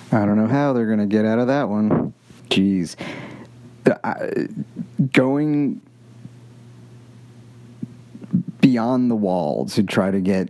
I don't know how they're going to get out of that one. Jeez. Going beyond the wall to try to get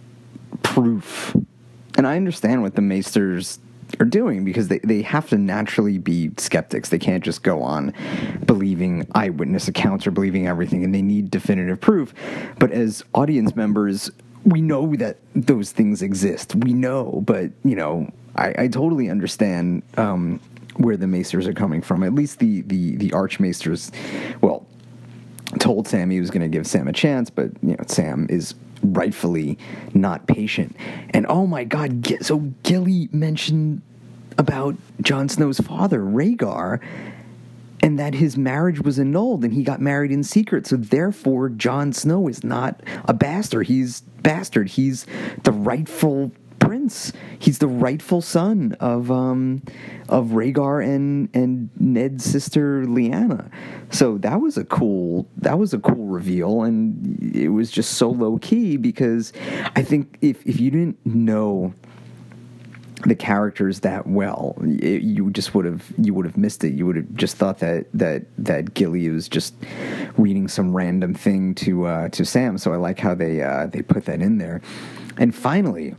proof. And I understand what the Maesters are doing because they have to naturally be skeptics. They can't just go on believing eyewitness accounts or believing everything, and they need definitive proof. But as audience members, we know that those things exist. We know, but, I totally understand where the Maesters are coming from. At least the Archmaesters, well, told Sam he was going to give Sam a chance, but Sam is rightfully not patient. And oh my God, so Gilly mentioned about Jon Snow's father, Rhaegar, and that his marriage was annulled and he got married in secret. So therefore, Jon Snow is not a bastard. He's the rightful prince. He's the rightful son of Rhaegar and Ned's sister Lyanna. So that was a cool reveal, and it was just so low key because I think if you didn't know the characters that well, you would have missed it. You would have just thought that Gilly was just reading some random thing to Sam. So I like how they put that in there. And finally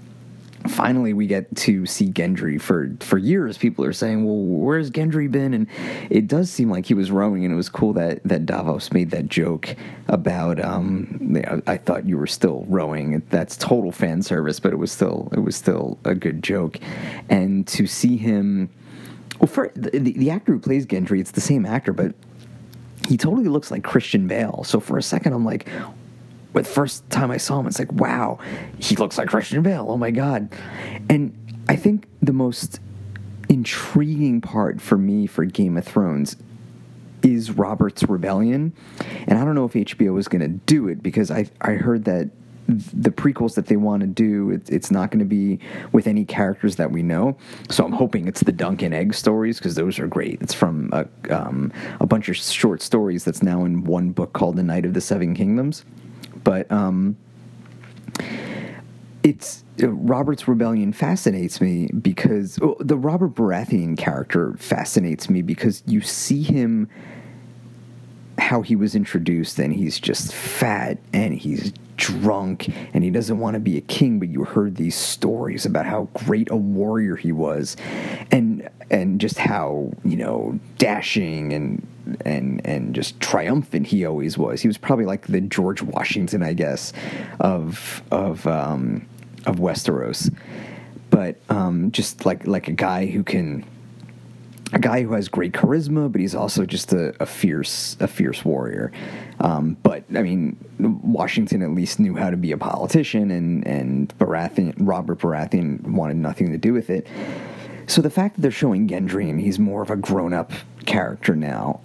we get to see Gendry. For years, people are saying, well, where's Gendry been? And it does seem like he was rowing, and it was cool that Davos made that joke about, I thought you were still rowing. That's total fan service, but it was still a good joke. And to see him, well, for the actor who plays Gendry, it's the same actor, but he totally looks like Christian Bale. So for a second, I'm like, the first time I saw him, it's like, wow, he looks like Christian Bale. Oh, my God. And I think the most intriguing part for me for Game of Thrones is Robert's rebellion. And I don't know if HBO is going to do it because I heard that the prequels that they want to do, it's not going to be with any characters that we know. So I'm hoping it's the Dunk and Egg stories because those are great. It's from a bunch of short stories that's now in one book called The Night of the Seven Kingdoms. But it's Robert's rebellion fascinates me because the Robert Baratheon character fascinates me because you see him how he was introduced, and he's just fat and he's drunk and he doesn't want to be a king, but you heard these stories about how great a warrior he was, and just how dashing and just triumphant he always was. He was probably like the George Washington, I guess, of Westeros, but just like a guy who has great charisma, but he's also just a fierce warrior. But I mean, Washington at least knew how to be a politician, and Robert Baratheon wanted nothing to do with it. So the fact that they're showing Gendry and he's more of a grown-up character now,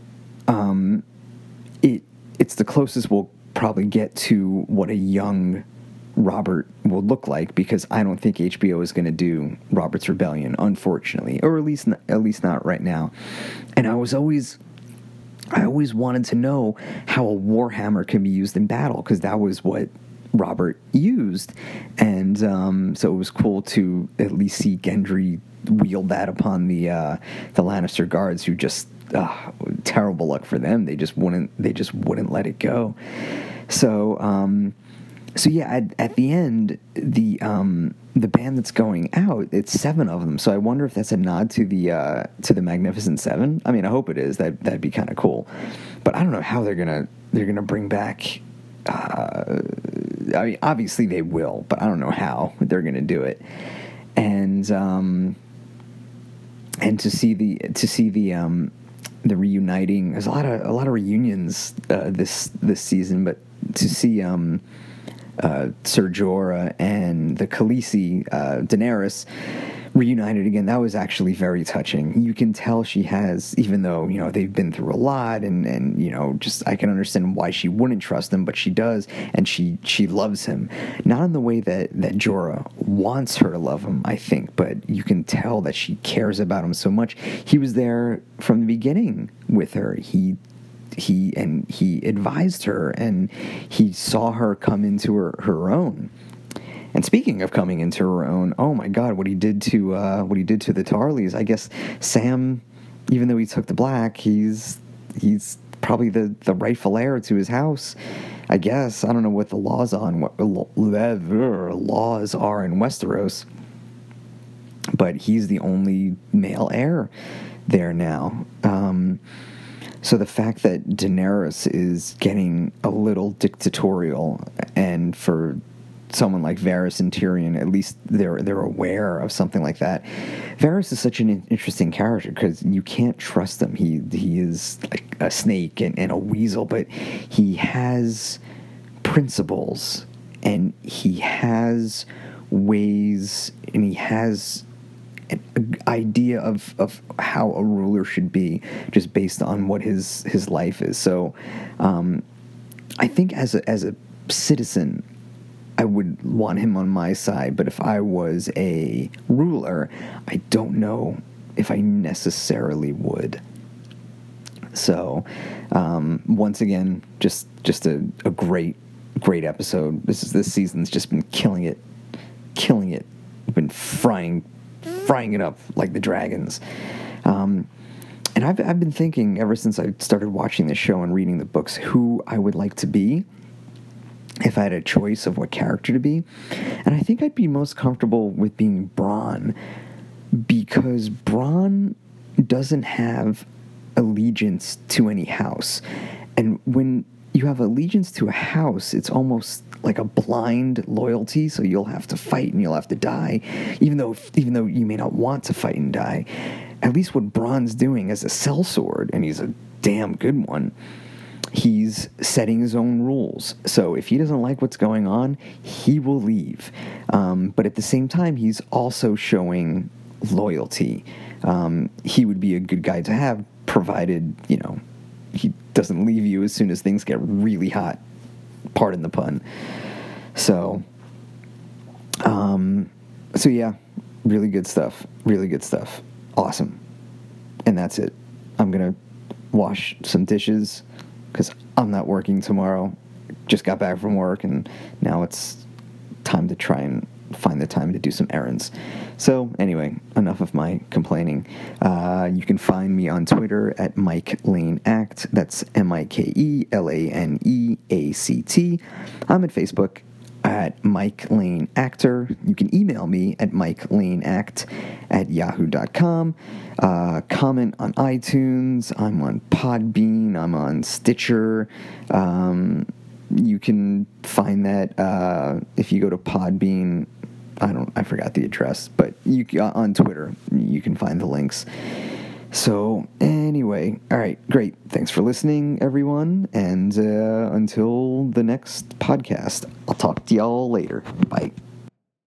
it's the closest we'll probably get to what a young Robert will look like, because I don't think HBO is going to do Robert's Rebellion, unfortunately, or at least not right now. And I always wanted to know how a warhammer can be used in battle, because that was what Robert used, and so it was cool to at least see Gendry wield that upon the Lannister guards, who just terrible luck for them. They just wouldn't let it go. So yeah, at the end, the band that's going out, it's 7 of them. So I wonder if that's a nod to the Magnificent Seven. I mean, I hope it is. That'd be kind of cool. But I don't know how they're gonna bring back. I mean, obviously they will, but I don't know how they're gonna do it. And to see the reuniting. There's a lot of reunions this season, but to see Ser Jorah and the Khaleesi, Daenerys, reunited again, that was actually very touching. You can tell she has, even though they've been through a lot, and just I can understand why she wouldn't trust him, but she does, and she loves him, not in the way that Jorah wants her to love him, I think, but you can tell that she cares about him so much. He was there from the beginning with her. He advised her, and he saw her come into her own. And speaking of coming into her own, oh my God, what he did to the Tarleys. I guess Sam, even though he took the black, he's probably the rightful heir to his house. I guess I don't know what the laws on what laws are in Westeros, but he's the only male heir there now. So the fact that Daenerys is getting a little dictatorial, and for someone like Varys and Tyrion, at least they're aware of something like that. Varys is such an interesting character because you can't trust him. He is like a snake and a weasel, but he has principles, and he has ways, and he has an idea of how a ruler should be, just based on what his life is. So I think as a citizen, I would want him on my side, but if I was a ruler, I don't know if I necessarily would. So once again, just a great episode. This season's just been killing it. Been frying it up like the dragons. And I've been thinking ever since I started watching the show and reading the books who I would like to be if I had a choice of what character to be. And I think I'd be most comfortable with being Bronn, because Bronn doesn't have allegiance to any house. And when you have allegiance to a house, it's almost like a blind loyalty, so you'll have to fight and you'll have to die, even though you may not want to fight and die. At least what Bronn's doing as a sellsword, and he's a damn good one, he's setting his own rules. So if he doesn't like what's going on, he will leave. But at the same time, he's also showing loyalty. He would be a good guy to have, provided, he doesn't leave you as soon as things get really hot. Pardon the pun. So yeah, really good stuff. Awesome. And that's it. I'm going to wash some dishes because I'm not working tomorrow. Just got back from work, and now it's time to try and find the time to do some errands. So anyway, enough of my complaining. You can find me on Twitter at Mike Lane Act. That's MikeLaneAct. I'm at Facebook at Mike Lane Actor. You can email me at MikeLaneAct@yahoo.com. Comment on iTunes. I'm on Podbean. I'm on Stitcher. You can find that if you go to Podbean. I forgot the address, but on Twitter, you can find the links. So anyway, all right, great. Thanks for listening, everyone. And until the next podcast, I'll talk to y'all later. Bye.